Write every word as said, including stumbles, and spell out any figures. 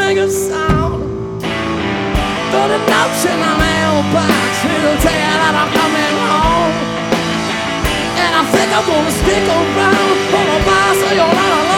make a sound. Throw the notes in my mailbox, it'll tell you that I'm coming home. And I think I'm gonna stick around for a while so you're not alone.